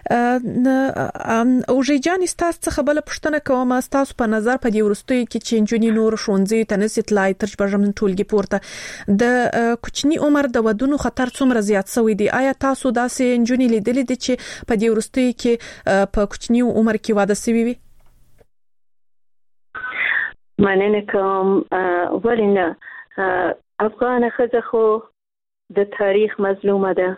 او ژجان تاسو څخه بل پښتنه کوم تاسو په نظر په دې ورستوي کې چې جنونی نور شونځي تنسي تلای تر بجمن ټولګي پورته د کوچنی عمر د ودونو خطر څومره زیات شوی دی آیا تاسو داسې جنونی لیدلې دي چې په دې ورستوي کې په کوچنی عمر کې واده شوی وي مننه کوم ولنه افغان خزه خو د تاریخ مظلومه ده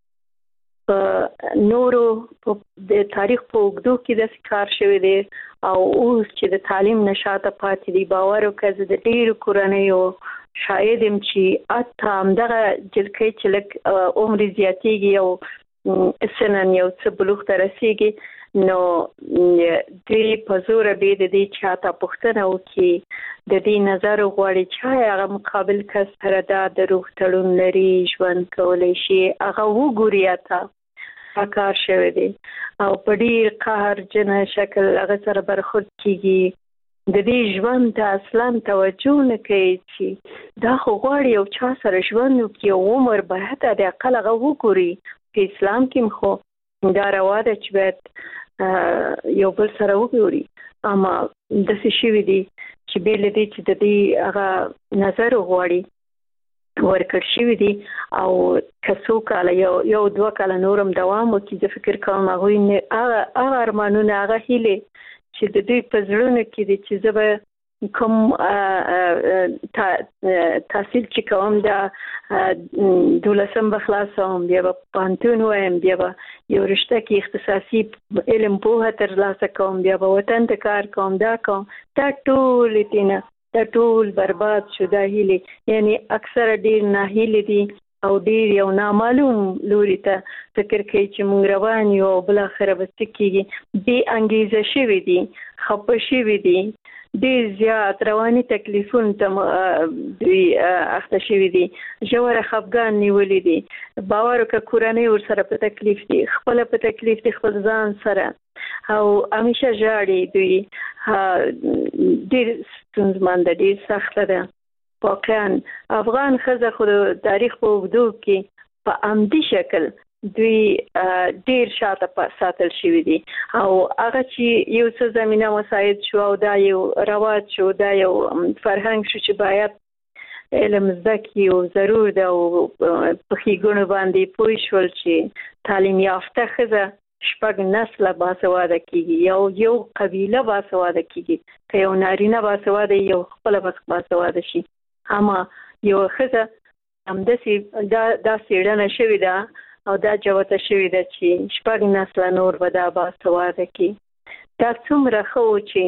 په نورو د تاریخ په وګړو کې د کار شوی دی او اوس چې د تعلیم نشاته پاتې دی باور وکړه د ډیرو کورنیو شاید هم چې اته همدغه جلکې چې لک عمر زیاتیږي او سنن یو څه بلوغ ته رسیږي نو دې په زور به د دې چاته پښتنه وکي د دې نظر غواړي چې هغه مقابل کس سره د روح تړون لري ژوند کولای شي هغه وګوري اته کار شوی دی او په ډیر قهر جن شکل هغه سره برخورد کیږي د دې ژوند ته اصلا توجه نه کوي چې دا خو غواړي او چا سره ژوند وکړي او عمر به حتی د اقل هغه وګوري په اسلام کې خو دا روا ده چې باید یو بل سره وګوري اما د څه شي دي چې بیل دي چې د دې هغه نظر غواړي ورکړ شي دي او کڅو کال یو دوه کال نورم دوام وکړي د فکر کوم هغه ارمانونه هغه هیله چې د دې په زړونو کې دي چې زه کوم تحصیل چې کوم د دولسم بخلاصوم بیا په پانتون وایم بیا یو رشته کې اختصاصي علم په ترلاسه کوم بیا په وطن ته کار کوم دا ټول تینا دا ټول برباد شو دا هیله یعنی اکثر ډیر ناهیله دي او ډیر یو نامعلوم لوري ته فکر کوي چې مونږ روان یو بل اخر به کېږي دې انګیزه شوی دي خپه شوی دي ډیر زیات رواني تکلیفون ته دوی اخته شوی دي جوړه خفګان نیولې دي باور وکړه کورنۍ ور سره په تکلیف دي خپل په تکلیف دي خپل ځان سره او همیشه جاړي دوی ډیر ستونزمن دي ډیر سخت ده واقعا افغان خزه خو تاریخ په وګړو کې په عمدي شکل دوی ډیر شاته ساتل شوی دي او هغه چې یو څه زمينه مساعد شو او دا یو رواج شو دا یو فرهنګ شو چې باید علم زکی او ضرور ده او په خېګونو باندې پوي شول چې تعلیم یافته خزه شپږ نسل باسواده کیږي یو قبيله باسواده کیږي که یو نارینه باسواده یو خپل باسواده شي اما یو خزه همداسي دا سیړنه شوی ده او دا جوته شوی ده چې شپږ نسل نور به دا باسواده کی دا څومره خو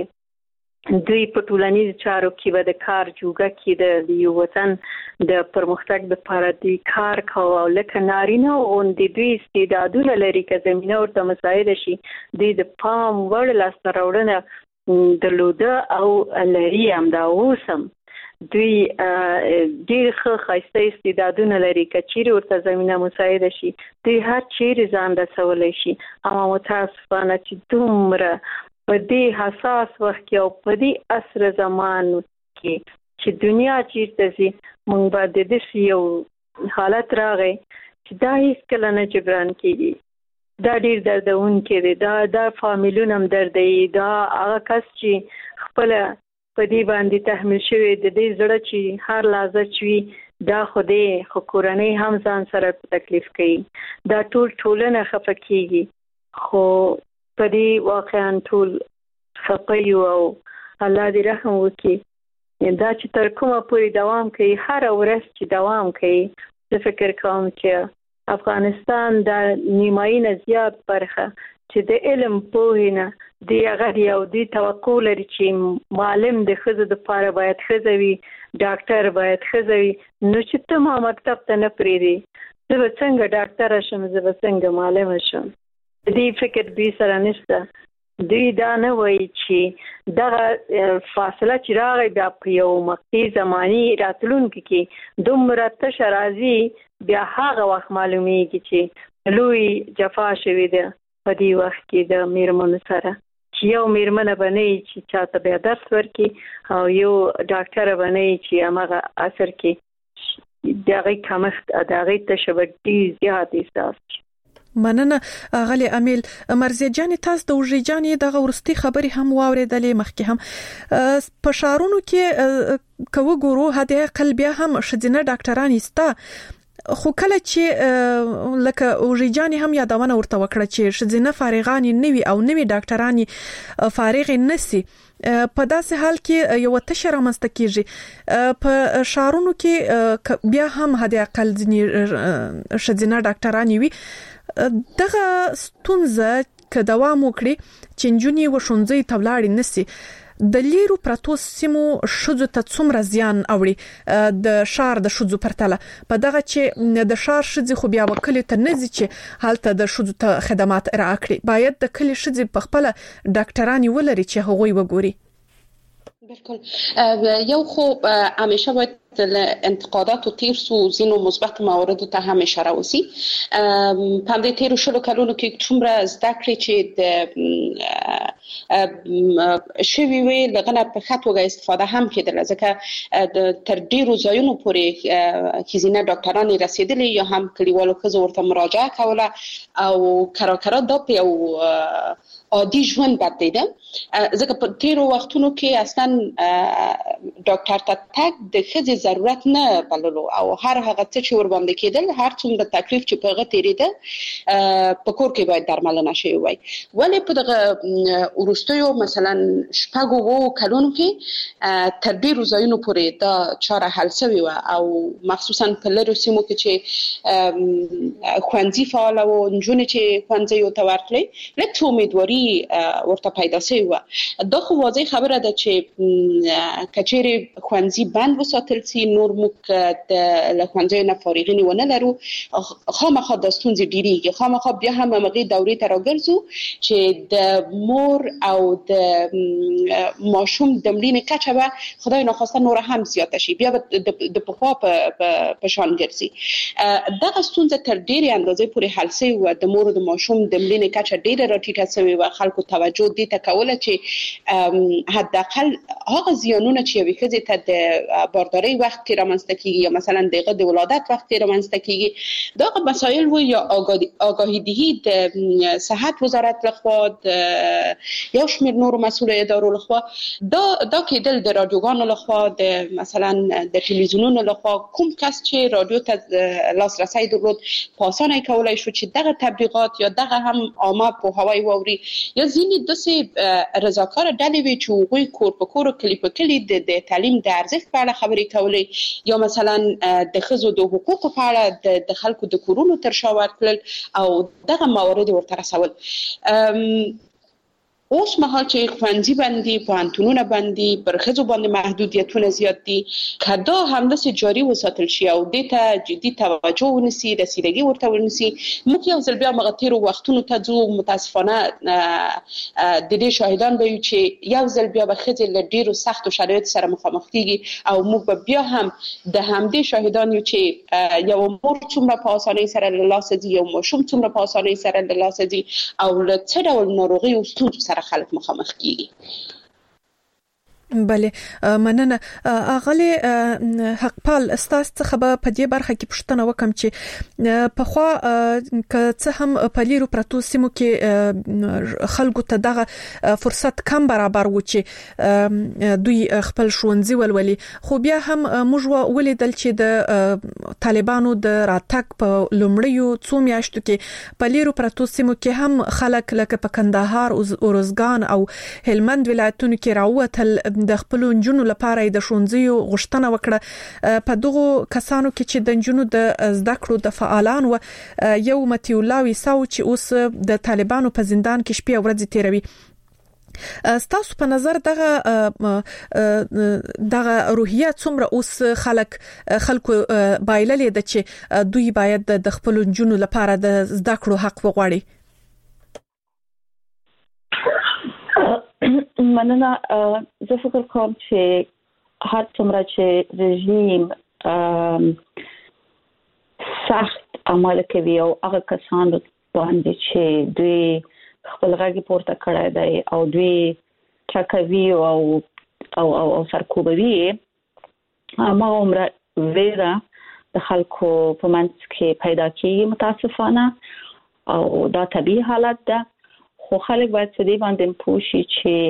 چې دوی په ټولنیز چارو کې به د کار جوګه کې د یو وطن د پرمختګ لپاره دوی کار کوي او لکه نارینه او د دوی استعدادونه لري که زمينه ورته مساعد شي دوی د پام وړ لاسته راوړنه درلوده او لري هم دا اوسم دوی ډیر ښه استعدادونه لري که چیرې ورته زمينه مساعده شي دوی هر چیرې ځان رسولی شي اما متاسفانه چې دومره په دې حساس وخت کې او په دې عصر زمان کې چې دنیا چیرته سي موږ باندې د یو حالت راغی چې دا هیڅ کله نه جبران کیږي دا ډیر دردونکې دی دا فامیلونه هم درد دی دا هغه کس چې خپل په دې باندې تحمل شوی د دې زړه چې هر لحظه چې دا خو کورنۍ هم ځان سره تکلیف کوي دا ټولنه خفه کیږي خو په دې واقعا ټول خفه یو او الله دې رحم وکړي دا چې تر کومه پورې دوام کوي هر ورځ چې دوام کوي زه فکر کوم چې افغانستان د نیمایي نه زیات برخه چې د علم پوهنه دی هغه یو دی توقع لري چې معلم د ښځو لپاره باید ښځه وي ډاکټر باید ښځه وي نو چې ته ما مکتب ته نه پرېږدي زه به څنګه ډاکټره شم زه به څنګه معلمه شم دې فکر دوی سره نشته دوی دا نه وایي چې دغه فاصله چې راغی بیا په یو مقطعي زماني راتلونکي کې دومره تشه راځي بیا هغه وخت معلومیږي چې لوی جفا شوې ده په دې وخت کې د میرمنو سره چې یو میرمنه بنې چې چاته بیا درس ورکړي او یو ډاکټره بنې چې هغه اثر کې دغه کمښت دغه تشبدي زیات احساس مننه غلي امیل مرزي جان تاسو د وژې جانې د ورستي خبري هم واوریدلې مخکې هم په شارونو کې کوو ګورو هدا قلبیا هم شدینه ډاکټران استا خو کله چې لکه وژې جانې هم یادونه ورته وکړه چې شدینه فارغان نوي او نوي ډاکټران فارغ نسي په داسې حال کې یو تشره مستکیږي په شارونو کې بیا هم هدا اقل ځنی شدینه ډاکټران وي دغه ستونزه که دوام وکړي چې نجونې وشونځي تولاړي نسی د لیرو پرتو سیمو شذو ته څومره زیان اوړي د شار د شذو پرتله په دغه چې د شار شذي خو بیا وکړي ته نزي چې حالت د شذو ته خدمات راکړي باید د کلی شذي په خپل ډاکټرانی ولري چې هغوی وګوري بالکل یو خو همیشه باید انتقادات و تیرس و زین و مثبت موارد ته هم اشاره وسی په دې تیرو شلو کلونو کې څومره زده کړې چې د شوی وی لغنه په خطوګه استفاده هم کېدل ځکه تر ډیرو ځایونو پورې کیزینه ډاکټران رسیدلی یا هم کلیوالو خزو ورته مراجعه کوله او کراکرا دا په عادي ژوند بدلیده ځکه په تیرو وختونو کې اصلا ډاکټر ته تک د خزي ضرورت نه بللو او هر هغه څه چې ور باندې کېدل هر څومره تکلیف چې په هغه تیریده په کور کې باید درملنه شي وای ولی په دغه ورستیو مثلا شپږو وو کلونو کې تر ډیرو ځایونو پورې دا چاره حل شوی و او مخصوصا په لرو سیمو کې چې خوندزي فعال او نجونې چې خوندزي یو تورتلې لکه امیدواري ورته پیدا شوی و دا خو واضح خبره ده چې کچېری خوندزي بند وساتل سي نور موږ د لخوانځي نه فارغین ونه لرو خامخا د ستونزې ډیریږي خامخا بیا هم مغي دورې ته راګرځو چې د مور او د ماشوم د مړینې کچه به خدای ناخواسته نور هم زیات شي بیا د پخوا په شان ګرځي دغه ستونزه تر ډیرې اندازې پورې حل شوی و د مور او د ماشوم د مړینې کچه ډیره راټیټه شوی و خلکو توجه دي ته کوله چې حداقل هغه زیانونه چې وي کزي ته د بارداری وخت کې رامنځته کیږي یا مثلا دغه د ولادت وخت کې رامنځته کیږي دا مسایل و یا آگاهی دهی د صحت وزارت لخوا د یو شمېر نور مسئول ادارو لخوا دا کېدل د رادیوګانو لخوا د مثلا د تلویزیونونو لخوا کوم کس چې رادیو ته لاسرسی درلود په اسانه کولای شو چې دغه تبلیغات یا دغه هم عامه په هوای ووري یا ځینې داسې رضاکار ډلې وي چې هغوی کور په کور کلی په کلی د تعلیم د ارزښت په اړه خبرې کولې یا مثلا د ښځو د حقوقو په اړه د خلکو د کورونو تر شا ورتلل او دغه موارد ورته رسول اوس مهال چې خوندزي باندې پوهنتونونه باندې پر ښځو باندې محدودیتونه زیات دي کدا همداسې جاری وساتل شي او د ته جدي توجه ونیسي رسیدګي ورته ونیسي موږ یو ځل بیا مغتیر وختونو ته ځو متاسفانه د دې شاهدان به یو چې یو ځل بیا به ښځې له ډیرو سختو شرایطو سره مخامخ کیږي او موږ به بیا هم د همدې شاهدان یو چې یو مور څومره په اسانۍ سره له لاسه ځي یو ماشوم څومره په اسانۍ سره له لاسه ځي او له څه ډول ناروغي او ستونزو خلک مخامخ کیږي بله مننه اغلی حقپال استاس څخه په دې برخه کې پښتنه وکم چې په خوا که څه هم په لیرو پرتو سیمو کې خلکو ته دغه فرصت کم برابر و چې دوی خپل ښوونځي ولولي خو بیا هم موږ ولیدل چې د طالبانو د راتګ په لومړیو څو میاشتو کې په لیرو پرتو سیمو کې هم خلک لکه په کندهار او روزګان او هلمند ولایتونو کې راووتل د خپل نجونو لپاره د ښوونځیو غوښتنه وکړه په دغه کسانو کې چې د نجونو د زده کړو د فعالان و یو متي الله وساو چې اوس د طالبانو په زندان کې شپې ورځې تیروي ستاسو په نظر دغه روحیه څومره اوس خلکو بایللې ده چې دوی باید د خپل نجونو لپاره د زده کړو حق وغواړي مننه. زه فکر کوم چې هر څومره چې رژیم سخت عمل کوي او هغه کسان باندې چې دوی خپل غږ پورته کړی دی او دوی ټکوي او سرکوبوي، ما عمره ویره د خلکو په منځ کې پیدا کیږي متاسفانه، او دا طبیعي حالت ده. خو خلک باید په دې باندې پوه شي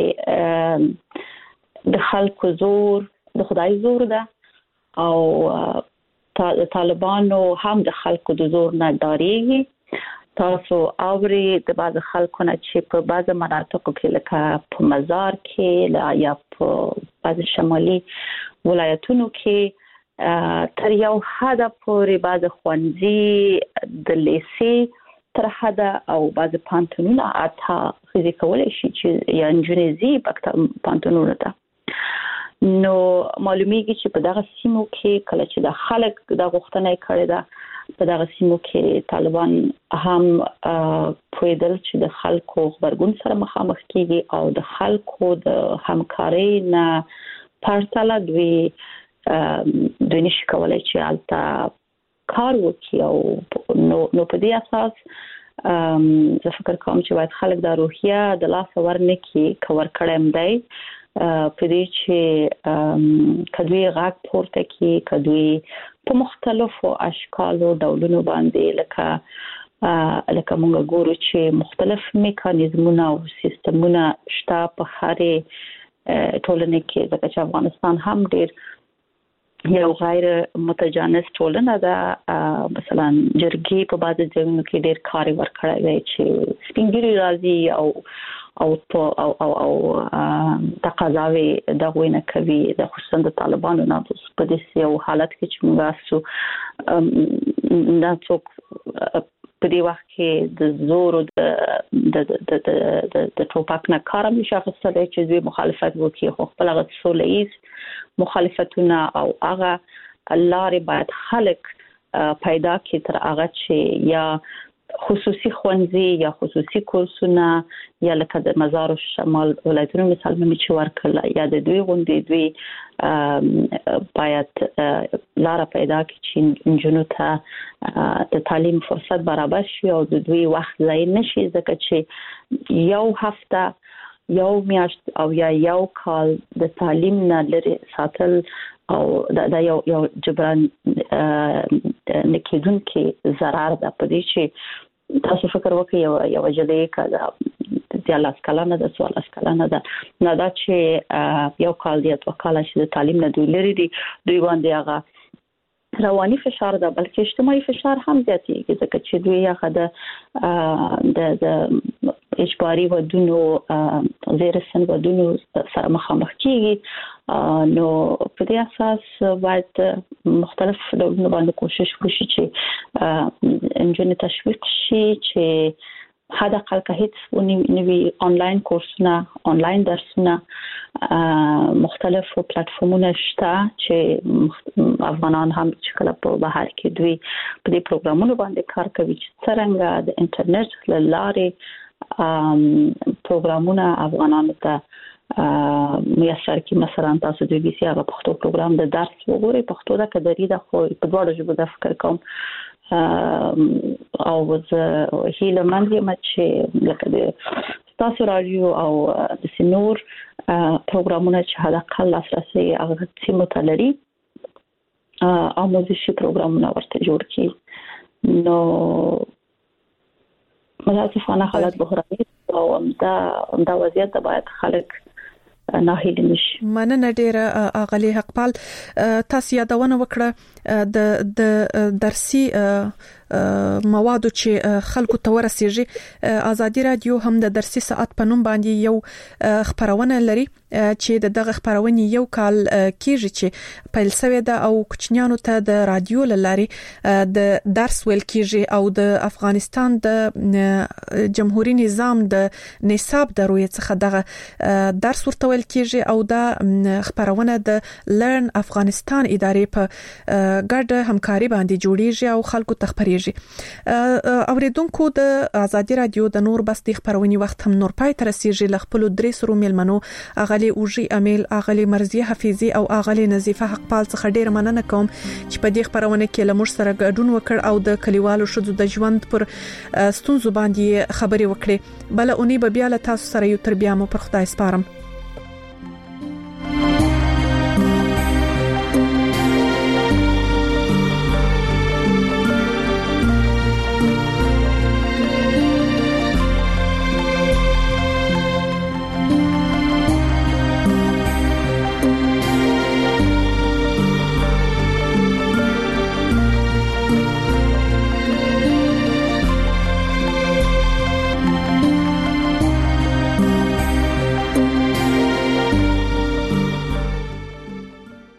چې د خلکو زور د خدای زور ده، او طالبانو هم د خلکو د زور نه ډاریږي. تاسو اوري د بعض خلکو نه چې په بعض مناطقو کې لکه په مزار کې یا په بعض شمالي ولایتونو کې تر یو حد پورې بعض خوندې د لیسې تر حد او بعض پانتونونه اته خزي کولای شي چې یا انجنیزي پانتونونه ده. نو معلومیږي چې په دغه سیمو کې کله چې د خلک د غوښتنې کړي ده، په دغه سیمو کې طالبان هم پویدل چې د خلکو خبرګون سره مخامخ کیږي او د خلکو د همکارۍ نه پرتله دوی نشي کولای چې البته کار وکړي. او نو په دې اساس زه فکر کوم چې باید خلک د روحیه د لاس ورنکي کور کړم دی په دې چې کدوې غاک پورته کی، کدوې په مختلفو اشکالو ډولونو باندې لکه موږ ګورو چې مختلف میکانیزمونه او سیستمونه شته په هرې ټولنه کې، ځکه چې افغانستان هم ډیر یو غیر متجانس ټولنه ده. مثلا جرګي په بعض ځایونو کې ډیر کار ورکړی دی چې سپینګری راځي او تقاضاوي دغه نه کوي، د خصوصا د طالبانو نه په دې یو حالت کې چې موږ نه څوک په دې وخت کې د زور د ټوپک نه کار مشخصه دی چې دوی مخالفت وکړي، خو خپل هغه سوله‌ایز مخالفتونه او هغه لارې باید خلک پیدا کړي تر هغه چې یا خصوصي ښوونځي یا خصوصي کورسونه یا لکه د مزار شمال ولایتونو مثال مې چې ورکړل، یا د دوی غونډې دوی باید لار پیدا کړي چې انجونو ته د تعلیم فرصت برابر شي او د دوی وخت ضایع نشي، ځکه چې یو هفته یو میاشت او یا یو کال د تعلیم نه لري ساتل او دا یو جبران نکیدونکو ضرر ده. په دې چې تاسو فکر وکړئ یو جلې کړه د لاس کلانه د سوال اسکلانه ده، نه دا چې یو کال دی او کال چې د تعلیم نه دوی لري دي، دوی باندې هغه رواني فشار ده بلکې اجتماعي فشار هم زیاتېږي، ځکه چې دوی هغه د اجباري ودونو زیرسن ودونو سره مخامخ کیږي. نو په دې اساس باید مختلف ډولونه باندې کوشش وشي چې انجن تشویق شي چې حداقل که هیڅ نوی آنلاین کورسونه، آنلاین درسونه، مختلفو پلیټفارمونه شته چې افغانان هم چې کله په بهر کې دوی په دې پروګرامونو باندې کار کوي چې څنګه د انټرنیټ له لارې پروګرامونه افغانانو ته میسر کی. مثلا تاسو د بي سي هغه پښتو پروګرام د درس وګورئ، پښتو دا کدري د خو په دواړو ژبو د فکر کوم او زه هیله مند یم چې لکه د تاسو رادیو او د سنور پروګرامونه چې حداقل لاسرسي هغه سیمه ته لري آموزشي پروګرامونه ورته جوړ کړي. نو متاسفانه حالت بحراني او دا وضعیت باید خلک ناهیل نشي. مننه ډیره اغلی حقپال. تاسو یادونه وکړه د درسي موادو چې خلکو ته ورسیږي. ازادي رادیو هم د درسي ساعت په نوم باندې یو خبرونه لري چې دغه خبرونه یو کال کېږي چې پیل شوی ده او کوچنیانو ته د رادیو لاري د درس ویل کېږي او د افغانستان د جمهوریت نظام د نصاب د روی څخه دغه درس ورته ویل کېږي او دا خبرونه د لرن افغانستان ادارې په ګډه همکاري باندې جوړیږي او خلکو ته خبري کیږي. اوریدونکو د ازادي رادیو د نور بس د خبرونې وخت هم نور پای تر رسیدي ل خپل درې سرو ملمنو اغلی اوجي امیل اغلی مرزیه حفیظي او اغلی نظیفه حقپال څخه ډیر مننه کوم چې په دې خبرونه کې لمر سره ګډون وکړ او د کلیوالو شذو د ژوند پر ستونزو باندې خبري وکړي. بل اونې به بیا له تاسو سره یو تر بیا مو پر خدای سپارم.